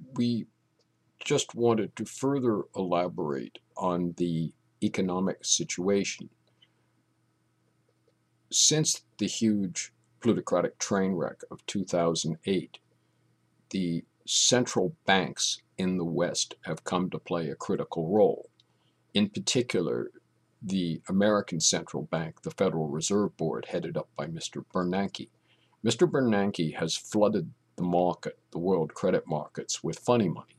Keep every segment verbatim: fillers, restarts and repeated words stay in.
we just wanted to further elaborate on the economic situation. Since the huge plutocratic train wreck of two thousand eight, the central banks in the West have come to play a critical role. In particular, the American Central Bank, the Federal Reserve Board, headed up by Mister Bernanke. Mister Bernanke has flooded the market, the world credit markets, with funny money.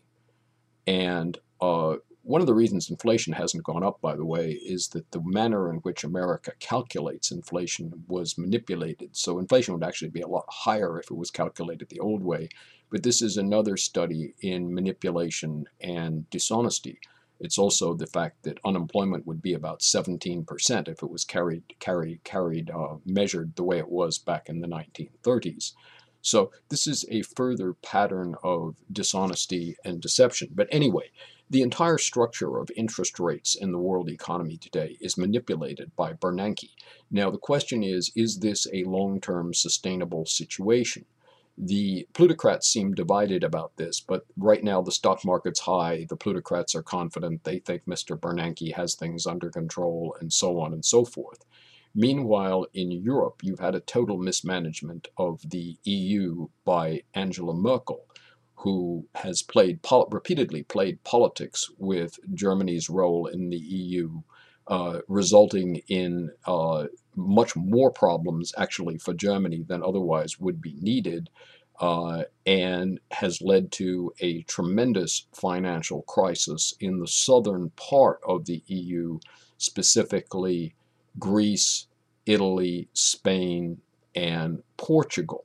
And uh, one of the reasons inflation hasn't gone up, by the way, is that the manner in which America calculates inflation was manipulated. So inflation would actually be a lot higher if it was calculated the old way. But this is another study in manipulation and dishonesty. It's also the fact that unemployment would be about seventeen percent if it was carried, carried, carried, uh, measured the way it was back in the nineteen thirties. So this is a further pattern of dishonesty and deception. But anyway, the entire structure of interest rates in the world economy today is manipulated by Bernanke. Now the question is, is this a long-term sustainable situation? The plutocrats seem divided about this, but right now the stock market's high, the plutocrats are confident, they think Mister Bernanke has things under control, and so on and so forth. Meanwhile, in Europe, you've had a total mismanagement of the E U by Angela Merkel, who has played repeatedly played politics with Germany's role in the E U, uh, resulting in uh, much more problems actually for Germany than otherwise would be needed, uh, and has led to a tremendous financial crisis in the southern part of the E U, specifically Greece, Italy, Spain, and Portugal.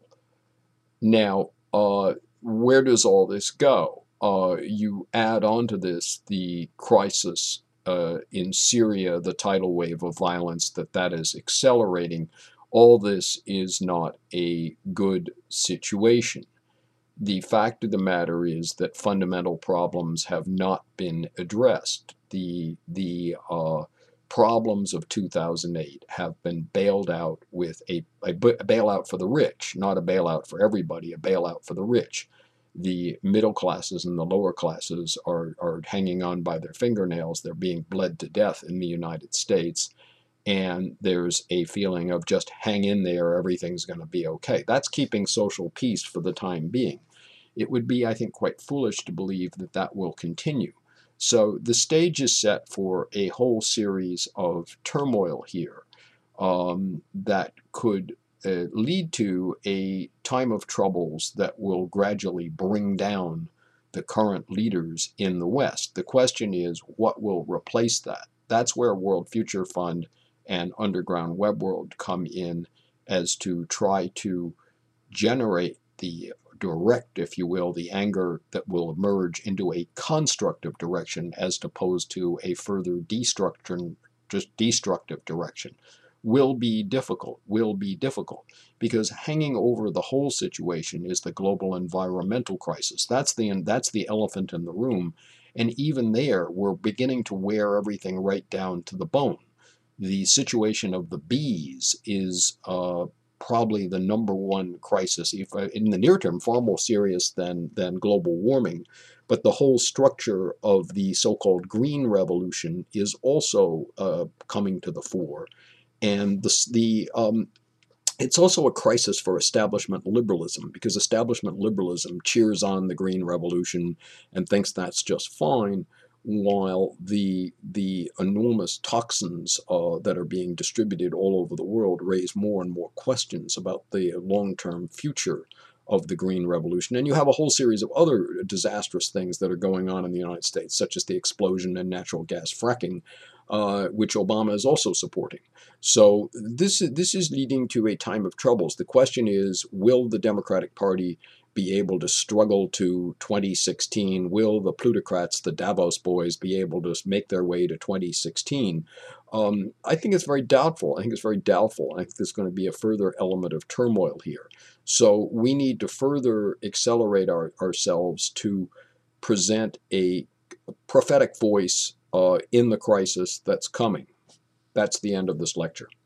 Now, uh, where does all this go? Uh, you add on to this the crisis uh, in Syria, the tidal wave of violence that that is accelerating. All this is not a good situation. The fact of the matter is that fundamental problems have not been addressed. The, the uh, problems of two thousand eight have been bailed out with a, a bailout for the rich, not a bailout for everybody, a bailout for the rich. The middle classes and the lower classes are, are hanging on by their fingernails. They're being bled to death in the United States. And there's a feeling of just hang in there, everything's going to be okay. That's keeping social peace for the time being. It would be, I think, quite foolish to believe that that will continue. So the stage is set for a whole series of turmoil here um, that could uh, lead to a time of troubles that will gradually bring down the current leaders in the West. The question is, what will replace that? That's where World Future Fund and Underground Web World come in, as to try to generate the direct, if you will, the anger that will emerge into a constructive direction as opposed to a further destruction, just destructive direction, will be difficult, will be difficult, because hanging over the whole situation is the global environmental crisis. That's the, that's the elephant in the room, and even there, we're beginning to wear everything right down to the bone. The situation of the bees is uh, probably the number one crisis, if, uh, in the near term, far more serious than, than global warming. But the whole structure of the so-called green revolution is also uh, coming to the fore. And the, the um, it's also a crisis for establishment liberalism, because establishment liberalism cheers on the green revolution and thinks that's just fine, while the the enormous toxins uh, that are being distributed all over the world raise more and more questions about the long-term future of the green revolution. And you have a whole series of other disastrous things that are going on in the United States, such as the explosion in natural gas fracking, uh, which Obama is also supporting. So this, this is leading to a time of troubles. The question is, will the Democratic Party be able to struggle to twenty sixteen? Will the plutocrats, the Davos boys, be able to make their way to twenty sixteen? Um, I think it's very doubtful. I think it's very doubtful. I think there's going to be a further element of turmoil here. So we need to further accelerate our, ourselves to present a prophetic voice uh, in the crisis that's coming. That's the end of this lecture.